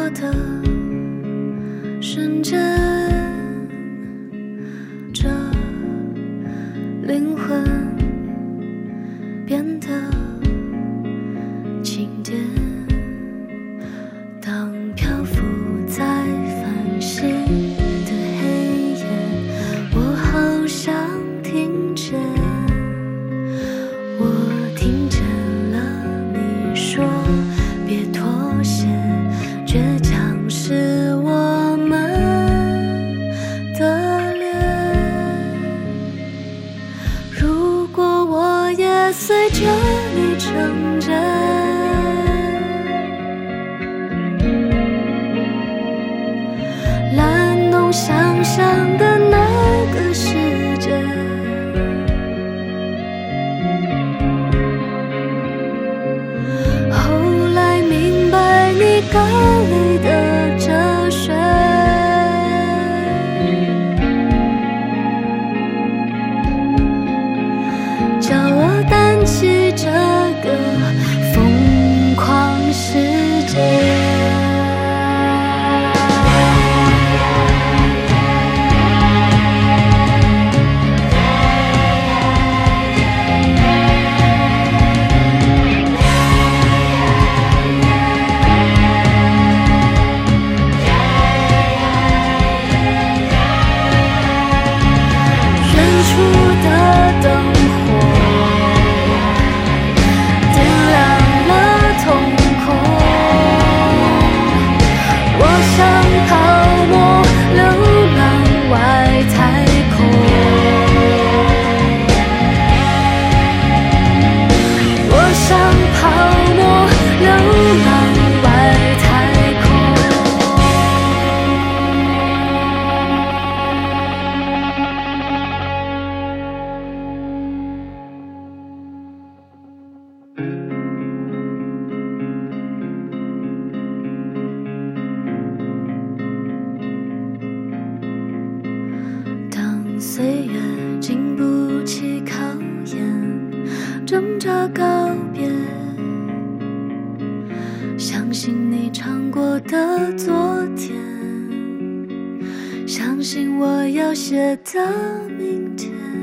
过的瞬间，这灵魂变得轻点。当漂浮在繁星的黑夜，我好想听见，我听见了你说别妥协，倔强是我们的脸。如果我也随着你成茧，蓝懂想象的那个世界，后来明白你干泪的哲学，叫我担起这个疯狂世界。岁月经不起考验，挣扎告别，相信你唱过的昨天，相信我要写的明天。